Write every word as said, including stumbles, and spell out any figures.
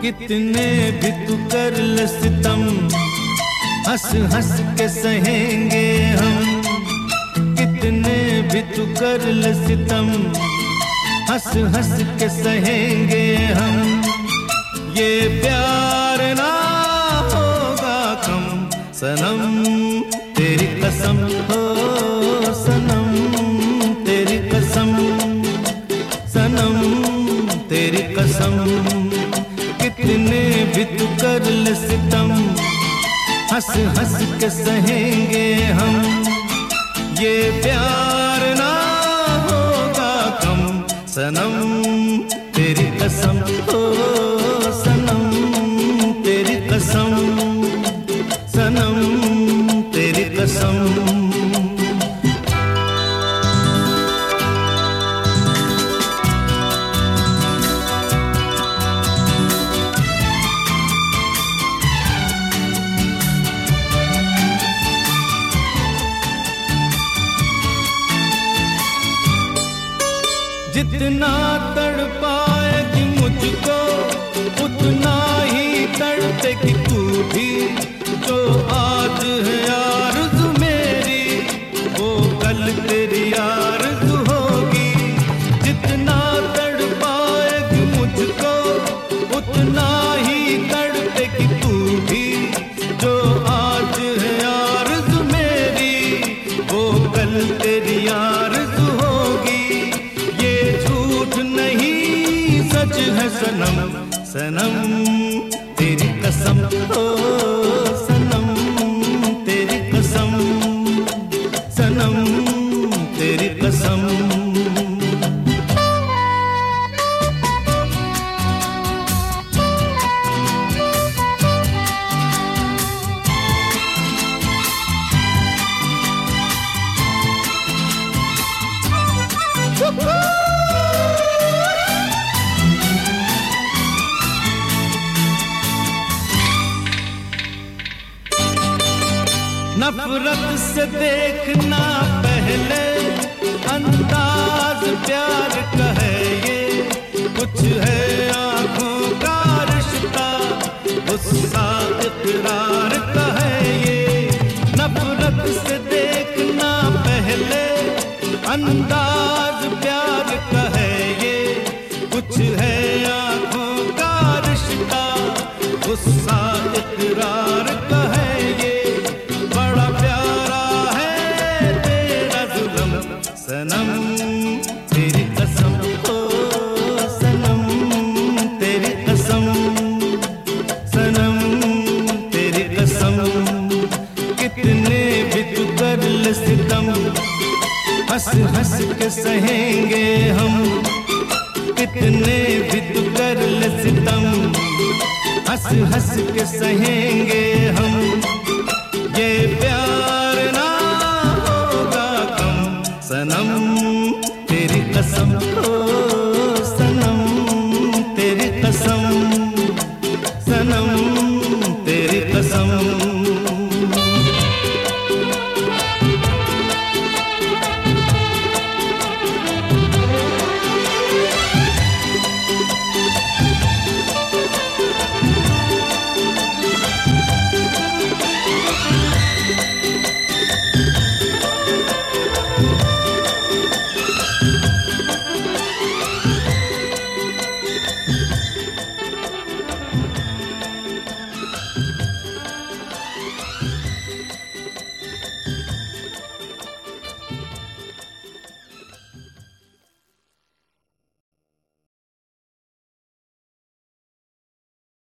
कितने भी तू कर ले सितम, हंस हंस के सहेंगे हम। कितने भी तू कर ले सितम, हंस हंस के सहेंगे हम। ये प्यार ना होगा कम सनम, तेरी कसम हो सनम, तेरी कसम सनम, तेरी कसम। कितने भी तू कर ले सितम, हंस हंस के सहेंगे हम। ये प्यार ना होगा कम सनम, तेरी कसम हो सनम, तेरी कसम सनम, तेरी कसम। जितना तड़पाएगी मुझको उतना ही तड़पेगी तू भी। जो आज है आरज़ू मेरी वो कल तेरी आरज़ू होगी। जितना तड़पाएगी मुझको उतना ही तड़पेगी तू भी। जो आज है आरज़ू मेरी वो कल तेरी आरज़ू होगी। सच है सनम सनम, तेरी कसम हो सनम, तेरी कसम सनम, तेरी कसम। नफरत से देखना पहले अंदाज प्यार का है ये। कुछ है आँखों का रिश्ता, गुस्सा इकरार का है ये। नफरत से देखना पहले अंदाज प्यार का है ये। कुछ है आँखों का रिश्ता, गुस्सा इकरार का है ये। बड़ा प्यारा है तेरा जुल्म सनम, तेरी कसम हो सनम, तेरी कसम सनम, तेरी कसम। कितने भी तू कर ले सितम, हंस हंस के सहेंगे हम। कितने भी तू कर ले सितम, हंस हंस के सहेंगे हम। ये प्यार